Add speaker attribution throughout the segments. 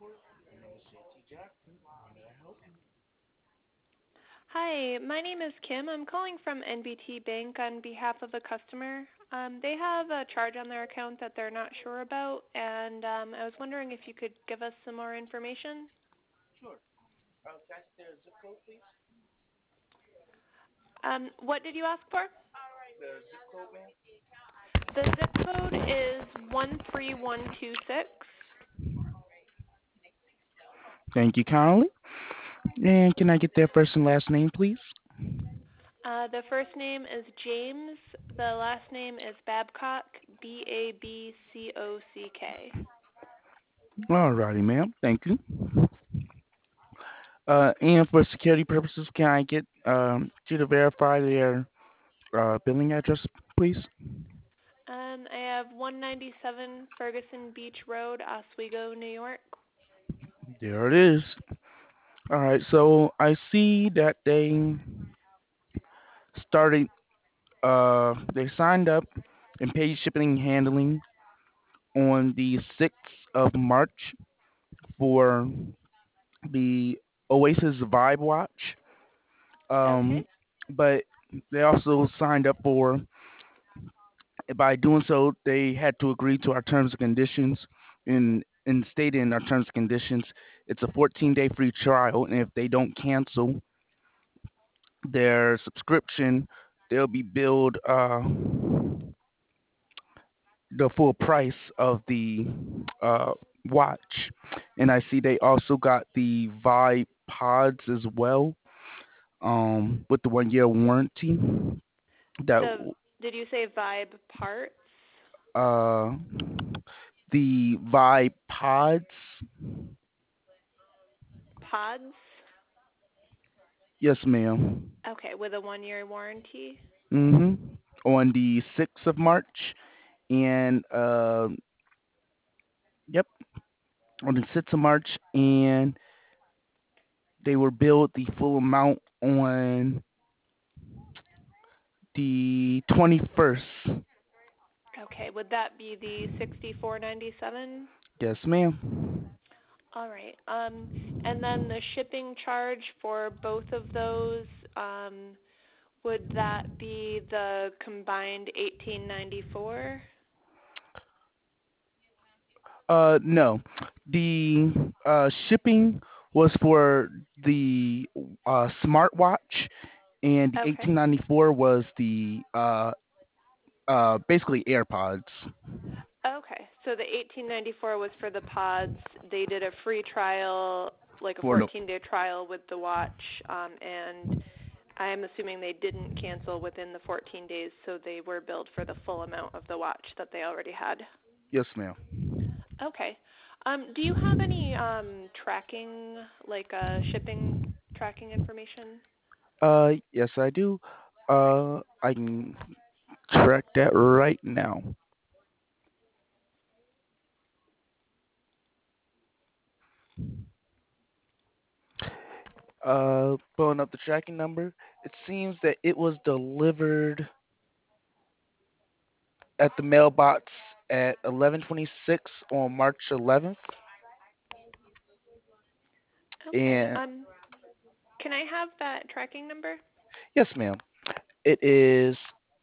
Speaker 1: Hi, my name is Kim. I'm calling from NBT Bank on behalf of a customer. They have a charge on their account that they're not sure about, and I was wondering if you could give us some more information. What did you ask for? The zip code is 13126.
Speaker 2: Thank you kindly. And can I get their first and last name, please?
Speaker 1: The first name is James. The last name is Babcock, Babcock.
Speaker 2: Alrighty, ma'am. Thank you. And for security purposes, can I get you to verify their billing address, please?
Speaker 1: I have 197 Ferguson Beach Road, Oswego, New York.
Speaker 2: There it is. All right. So I see that started. They signed up and paid shipping and handling on the 6th of March for the Oasis Vibe Watch.
Speaker 1: Okay.
Speaker 2: Um, but they also signed up for. By doing so, they had to agree to our terms and conditions. And stated in our terms and conditions, it's a 14-day free trial, and if they don't cancel their subscription, they'll be billed the full price of the uh, watch. And I see they also got the Vibe Pods as well, with the 1 year warranty. That
Speaker 1: Did you say Vibe Parts?
Speaker 2: uh, the Vibe Pods.
Speaker 1: Pods?
Speaker 2: Yes, ma'am.
Speaker 1: Okay, with a 1 year warranty.
Speaker 2: Mhm. On the 6th of March, and yep, on the 6th of March, and they were billed the full amount on the 21st.
Speaker 1: Okay, would that be the 64.97?
Speaker 2: Yes, ma'am.
Speaker 1: All right. And then the shipping charge for both of those, um, would that be the combined 1894?
Speaker 2: No, the shipping was for the smartwatch, and the
Speaker 1: Okay.
Speaker 2: 1894 was the basically AirPods.
Speaker 1: Okay. So the 1894 was for the pods. They did a free trial, like a
Speaker 2: For no,
Speaker 1: 14-day trial with the watch, and I'm assuming they didn't cancel within the 14 days, so they were billed for the full amount of the watch that they already had.
Speaker 2: yes, ma'am.
Speaker 1: Okay. Do you have any tracking, like shipping tracking information?
Speaker 2: Yes, I do.
Speaker 1: Okay.
Speaker 2: I can track that right now. Pulling up the tracking number. It seems that it was delivered at the mailbox at 11:26 on March 11th.
Speaker 1: Okay.
Speaker 2: And
Speaker 1: Can I have that tracking number?
Speaker 2: yes, ma'am. It is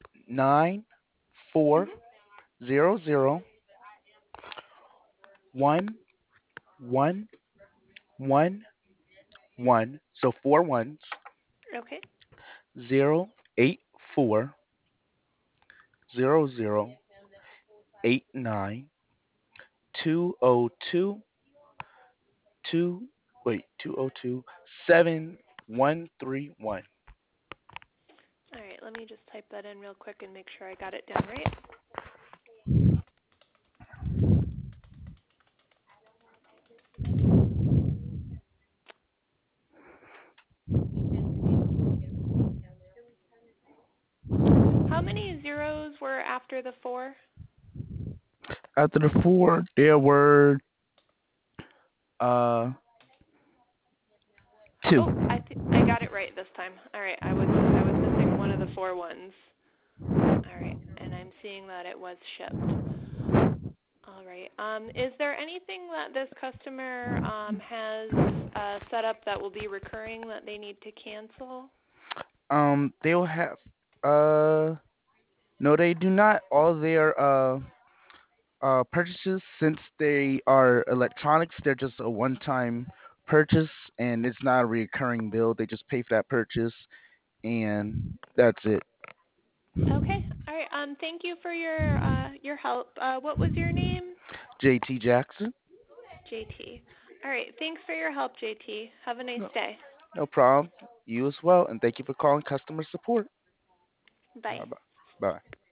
Speaker 2: 94001111. So four ones.
Speaker 1: Okay.
Speaker 2: 0840089 202 wait 202 7131.
Speaker 1: All right. Let me just type that in real quick and make sure I got it down right. How many zeros were after the four?
Speaker 2: After the four, there were uh two.
Speaker 1: Oh, I got it right this time. All right. I was missing one of the four ones. All right. And I'm seeing that it was shipped. All right. Is there anything that this customer has set up that will be recurring that they need to cancel?
Speaker 2: They'll have uh no, they do not. All their purchases, since they are electronics, they're just a one-time purchase, and it's not a recurring bill. They just pay for that purchase, and that's it.
Speaker 1: Okay. All right. Thank you for your help. What was your name?
Speaker 2: JT Jackson.
Speaker 1: JT. All right. Thanks for your help, JT. Have a nice
Speaker 2: No,
Speaker 1: day.
Speaker 2: no problem. You as well, and thank you for calling customer support.
Speaker 1: Bye.
Speaker 2: Bye bye. Bye.